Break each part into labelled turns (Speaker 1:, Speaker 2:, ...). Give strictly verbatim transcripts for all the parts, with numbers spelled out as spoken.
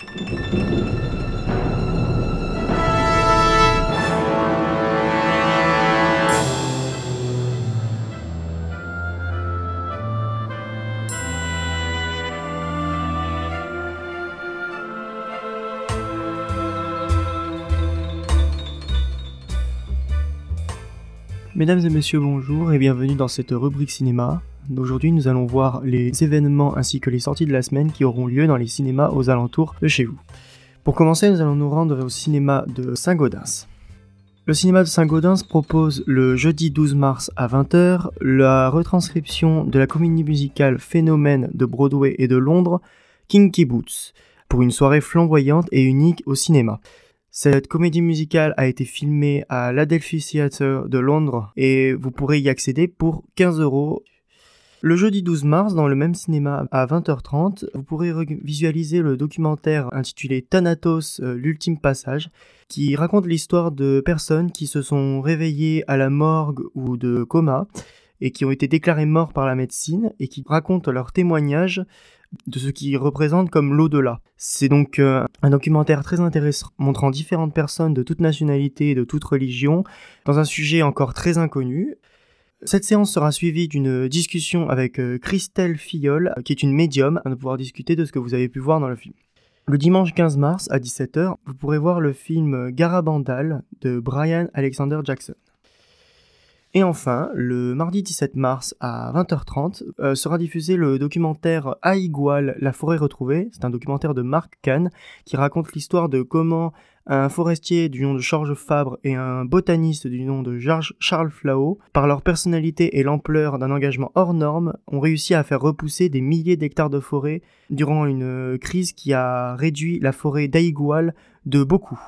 Speaker 1: Mesdames et messieurs, bonjour et bienvenue dans cette rubrique cinéma. Aujourd'hui, nous allons voir les événements ainsi que les sorties de la semaine qui auront lieu dans les cinémas aux alentours de chez vous. Pour commencer, nous allons nous rendre au cinéma de Saint-Gaudens. Le cinéma de Saint-Gaudens propose le jeudi douze mars à vingt heures la retranscription de la comédie musicale phénomène de Broadway et de Londres, Kinky Boots, pour une soirée flamboyante et unique au cinéma. Cette comédie musicale a été filmée à l'Adelphi Theatre de Londres et vous pourrez y accéder pour quinze euros. Le jeudi douze mars, dans le même cinéma à vingt heures trente, vous pourrez visualiser le documentaire intitulé Thanatos, euh, l'ultime passage, qui raconte l'histoire de personnes qui se sont réveillées à la morgue ou de coma et qui ont été déclarées mortes par la médecine et qui racontent leurs témoignages de ce qui représente comme l'au-delà. C'est donc euh, un documentaire très intéressant montrant différentes personnes de toute nationalité et de toute religion dans un sujet encore très inconnu. Cette séance sera suivie d'une discussion avec euh, Christelle Filleul, qui est une médium, afin de pouvoir discuter de ce que vous avez pu voir dans le film. Le dimanche quinze mars à dix-sept heures, vous pourrez voir le film Garabandal de Brian Alexander Jackson. Et enfin, le mardi dix-sept mars à vingt heures trente euh, sera diffusé le documentaire A = La forêt retrouvée. C'est un documentaire de Marc Kahn qui raconte l'histoire de comment un forestier du nom de Georges Fabre et un botaniste du nom de Georges Charles Flao, par leur personnalité et l'ampleur d'un engagement hors norme, ont réussi à faire repousser des milliers d'hectares de forêt durant une crise qui a réduit la forêt d'Aïgoual de beaucoup.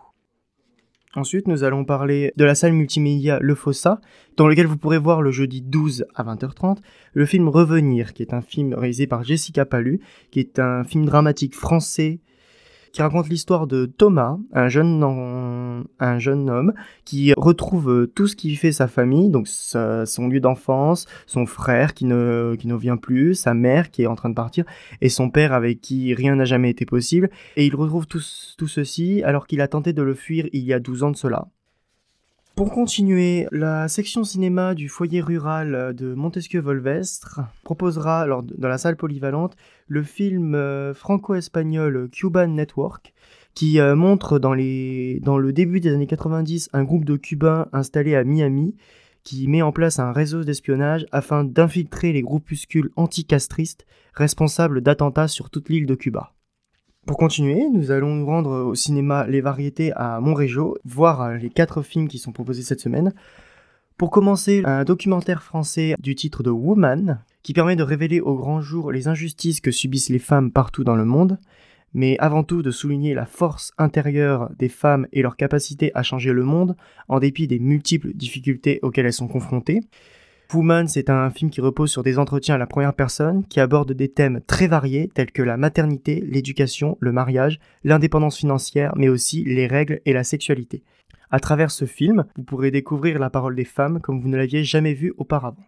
Speaker 1: Ensuite, nous allons parler de la salle multimédia Le Fossa, dans lequel vous pourrez voir le jeudi douze à vingt heures trente le film Revenir, qui est un film réalisé par Jessica Pallu, qui est un film dramatique français qui raconte l'histoire de Thomas, un jeune, en... un jeune homme qui retrouve tout ce qui fait sa famille, donc sa... son lieu d'enfance, son frère qui ne... qui ne vient plus, sa mère qui est en train de partir, et son père avec qui rien n'a jamais été possible, et il retrouve tout, tout ceci alors qu'il a tenté de le fuir il y a douze ans de cela. Pour continuer, la section cinéma du foyer rural de Montesquieu-Volvestre proposera, alors, dans la salle polyvalente, le film euh, franco-espagnol Cuban Network, qui euh, montre dans, les, dans le début des années quatre-vingt-dix un groupe de Cubains installés à Miami qui met en place un réseau d'espionnage afin d'infiltrer les groupuscules anticastristes responsables d'attentats sur toute l'île de Cuba. Pour continuer, nous allons nous rendre au cinéma Les Variétés à Montrégeau, voir les quatre films qui sont proposés cette semaine. Pour commencer, un documentaire français du titre de Woman, qui permet de révéler au grand jour les injustices que subissent les femmes partout dans le monde, mais avant tout de souligner la force intérieure des femmes et leur capacité à changer le monde, en dépit des multiples difficultés auxquelles elles sont confrontées. Woman, c'est un film qui repose sur des entretiens à la première personne, qui aborde des thèmes très variés tels que la maternité, l'éducation, le mariage, l'indépendance financière, mais aussi les règles et la sexualité. À travers ce film, vous pourrez découvrir la parole des femmes comme vous ne l'aviez jamais vu auparavant.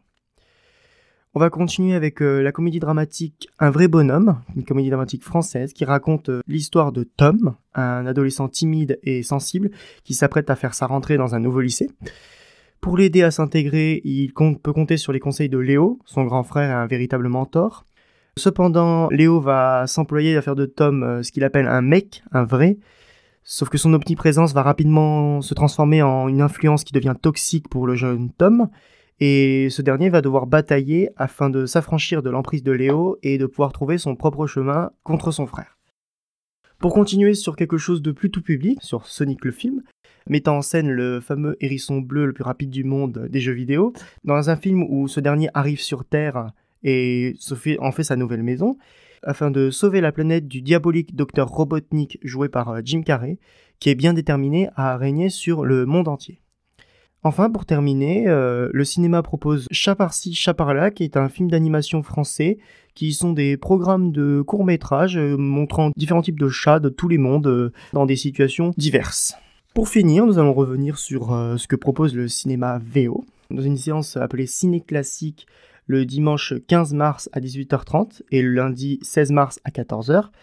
Speaker 1: On va continuer avec euh, la comédie dramatique Un vrai bonhomme, une comédie dramatique française qui raconte euh, l'histoire de Tom, un adolescent timide et sensible qui s'apprête à faire sa rentrée dans un nouveau lycée. Pour l'aider à s'intégrer, il compte, peut compter sur les conseils de Léo, son grand frère et un véritable mentor. Cependant, Léo va s'employer à faire de Tom euh, ce qu'il appelle un mec, un vrai, sauf que son omniprésence va rapidement se transformer en une influence qui devient toxique pour le jeune Tom, et ce dernier va devoir batailler afin de s'affranchir de l'emprise de Léo et de pouvoir trouver son propre chemin contre son frère. Pour continuer sur quelque chose de plus tout public, sur Sonic le film, mettant en scène le fameux hérisson bleu le plus rapide du monde des jeux vidéo, dans un film où ce dernier arrive sur Terre et se fait, en fait sa nouvelle maison, afin de sauver la planète du diabolique docteur Robotnik joué par Jim Carrey, qui est bien déterminé à régner sur le monde entier. Enfin, pour terminer, euh, le cinéma propose Chat par-ci, Chat par-là, qui est un film d'animation français, qui sont des programmes de courts-métrages euh, montrant différents types de chats de tous les mondes euh, dans des situations diverses. Pour finir, nous allons revenir sur euh, ce que propose le cinéma V O, dans une séance appelée Ciné Classique le dimanche quinze mars à dix-huit heures trente et le lundi seize mars à quatorze heures.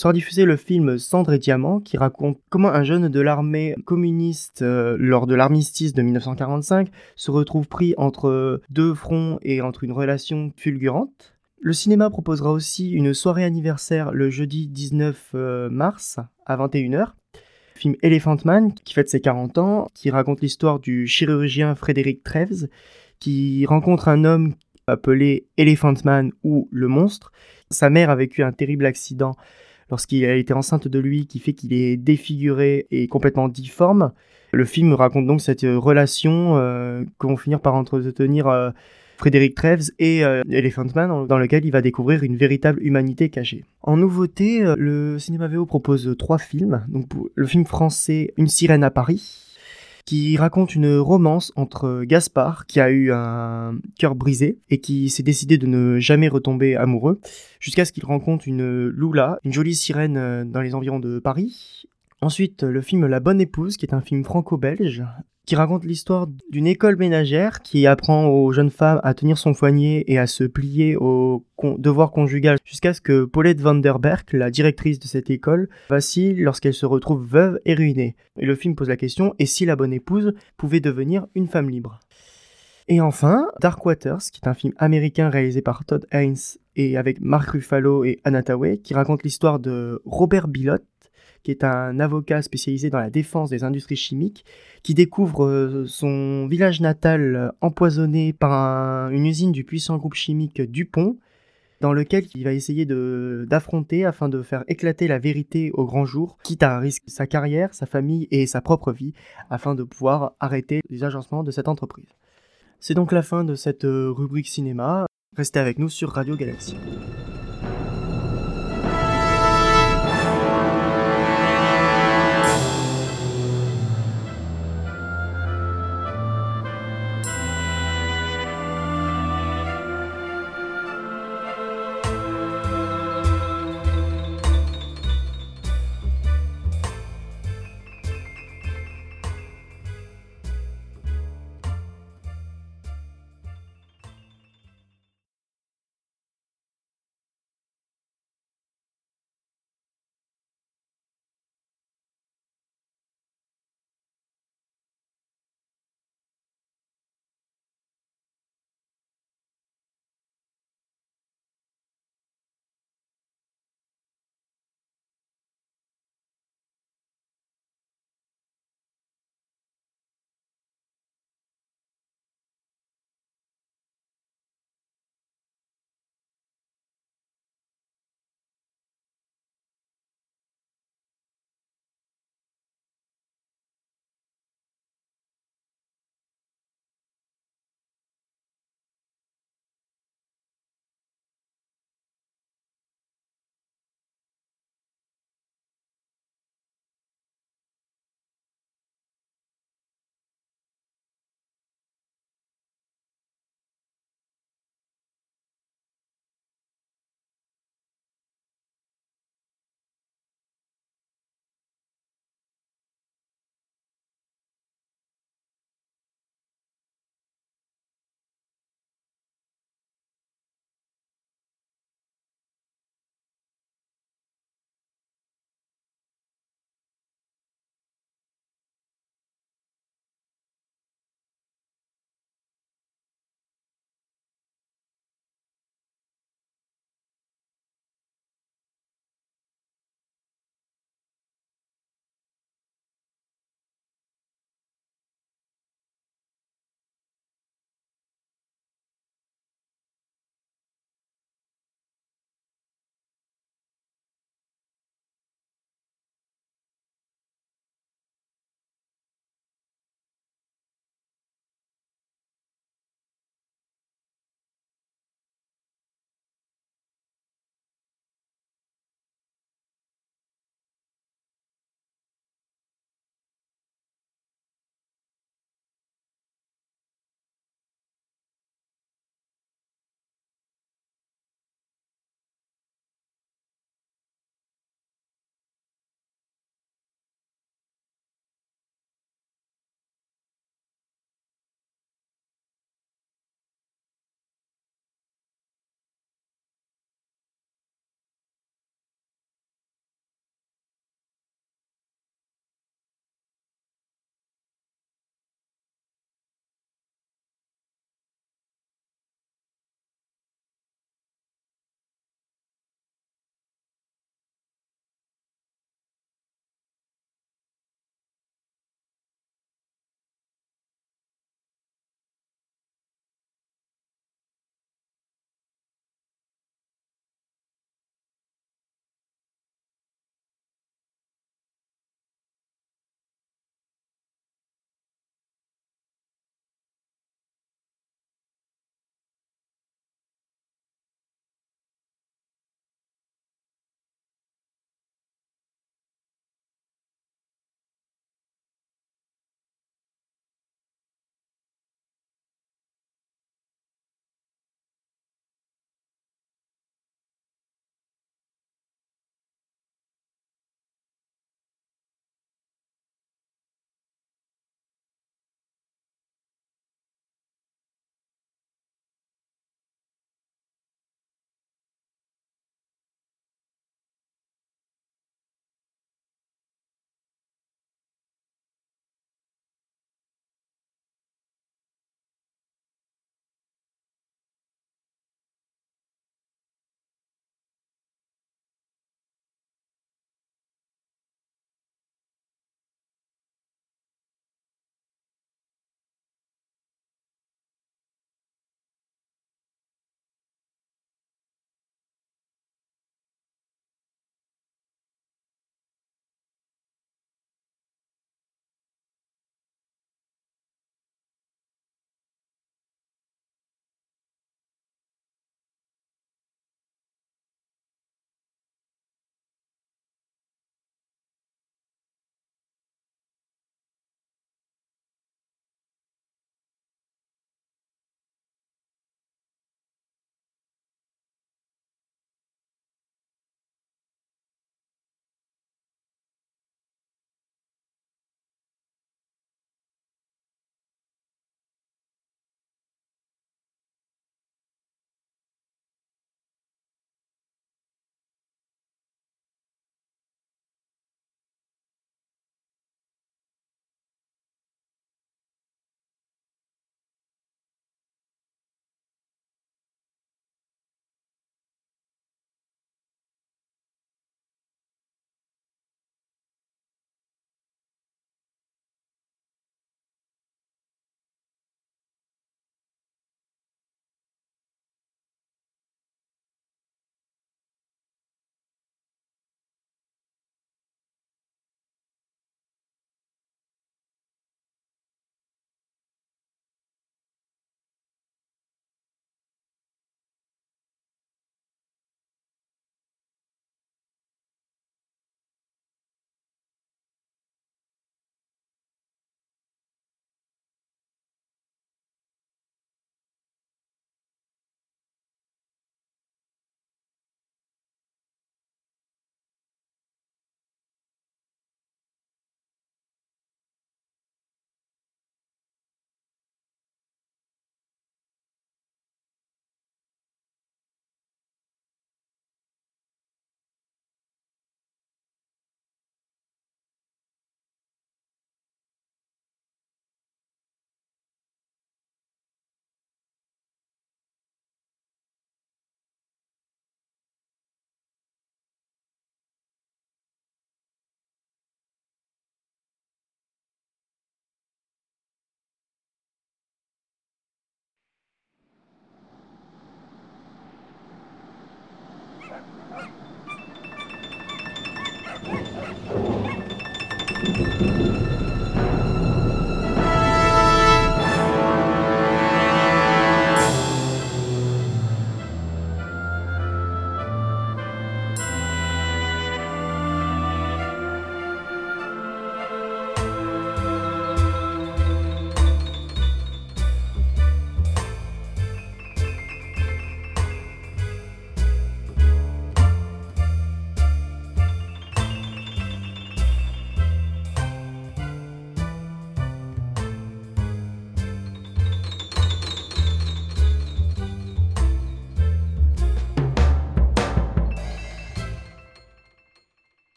Speaker 1: sera diffusé le film Cendre et Diamant, qui raconte comment un jeune de l'armée communiste, euh, lors de l'armistice de mille neuf cent quarante-cinq, se retrouve pris entre deux fronts et entre une relation fulgurante. Le cinéma proposera aussi une soirée anniversaire le jeudi dix-neuf euh, mars à vingt et une heures. Film Elephant Man, qui fête ses quarante ans, qui raconte l'histoire du chirurgien Frédéric Treves, qui rencontre un homme appelé Elephant Man ou le monstre. Sa mère a vécu un terrible accident lorsqu'il a été enceinte de lui, qui fait qu'il est défiguré et complètement difforme. Le film raconte donc cette relation euh, que vont finir par entretenir euh, Frédéric Treves et euh, Elephant Man, dans lequel il va découvrir une véritable humanité cachée. En nouveauté, euh, le Cinéma V O propose trois films. Donc, pour le film français Une sirène à Paris, qui raconte une romance entre Gaspard, qui a eu un cœur brisé et qui s'est décidé de ne jamais retomber amoureux, jusqu'à ce qu'il rencontre une Lula, une jolie sirène dans les environs de Paris. Ensuite, le film La Bonne Épouse, qui est un film franco-belge, qui raconte l'histoire d'une école ménagère qui apprend aux jeunes femmes à tenir son poignet et à se plier aux con- devoirs conjugaux, jusqu'à ce que Paulette van der Berg, la directrice de cette école, vacille lorsqu'elle se retrouve veuve et ruinée. Et le film pose la question, et si la bonne épouse pouvait devenir une femme libre ? Et enfin, Dark Waters, qui est un film américain réalisé par Todd Haynes et avec Mark Ruffalo et Anna Thaoué, qui raconte l'histoire de Robert Bilott, qui est un avocat spécialisé dans la défense des industries chimiques, qui découvre son village natal empoisonné par un, une usine du puissant groupe chimique DuPont, dans lequel il va essayer de, d'affronter afin de faire éclater la vérité au grand jour, quitte à risquer sa carrière, sa famille et sa propre vie, afin de pouvoir arrêter les agencements de cette entreprise. C'est donc la fin de cette rubrique cinéma. Restez avec nous sur Radio Galaxy.